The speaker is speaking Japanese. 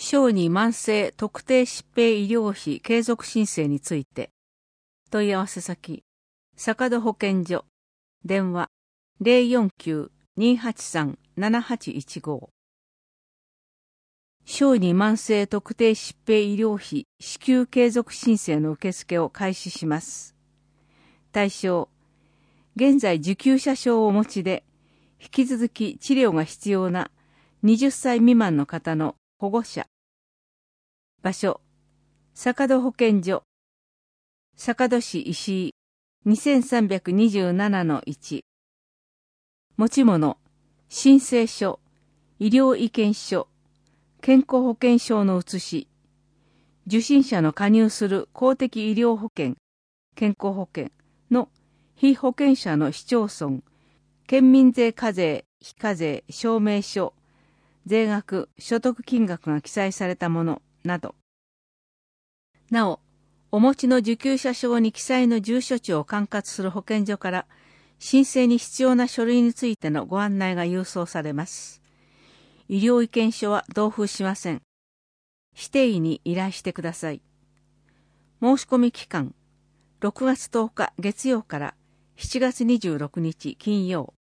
小児慢性特定疾病医療費継続申請について、問い合わせ先、坂戸保健所、電話 049-283-7815。小児慢性特定疾病医療費支給継続申請の受付を開始します。対象、現在受給者証をお持ちで、引き続き治療が必要な20歳未満の方の保護者。場所、坂戸保健所、坂戸市石井 2327-1。持ち物、申請書、医療意見書、健康保険証の写し、受診者の加入する公的医療保険、健康保険の被保険者の市町村、県民税課税、非課税証明書、税額、所得金額が記載されたものなど。なお、お持ちの受給者証に記載の住所地を管轄する保健所から申請に必要な書類についてのご案内が郵送されます。医療意見書は同封しません。指定医に依頼してください。申し込み期間、6月10日月曜から7月26日金曜。